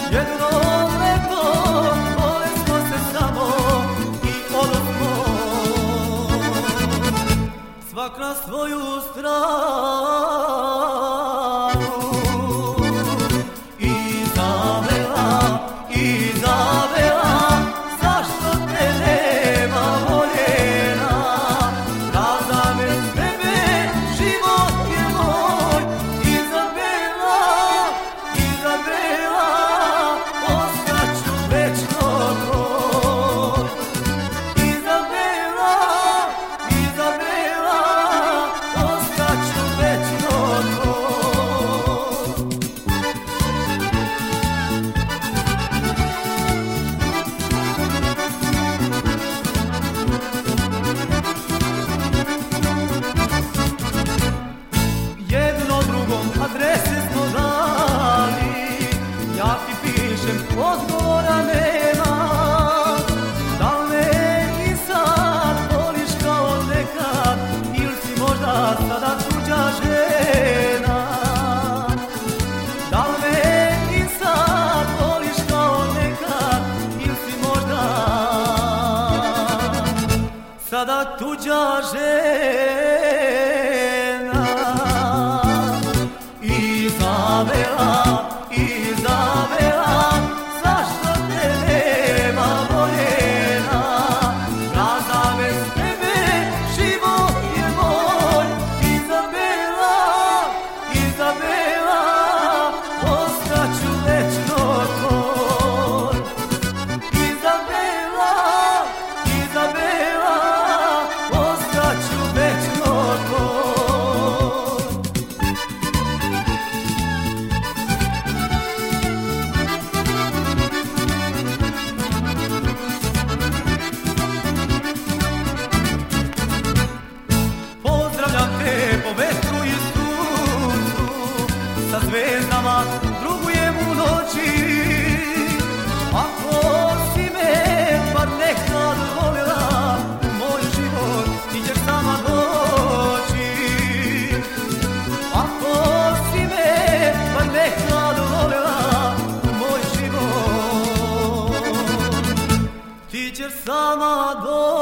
jedno leto vole smo se samo i odosmo svak na svoju stranu. Adrese smo dali, ja ti pišem, odgovora nema. Da li me i sad voliš kao nekad, ili si možda sada tuđa žena? Da li me i sad voliš kao nekad, ili si možda sada tuđa žena? Izabela, zašto te nema voljena? Raza bez tebe život je moj. Izabela, ostaću večno tvoj. Izabela, ostaću večno tvoj. Sa zvezdama drugujem u noći. Ako si me bar nekad voljela, u moj život ti ćeš sama doći. Ako si me bar nekad voljela, u moj život ti ćeš sama doći.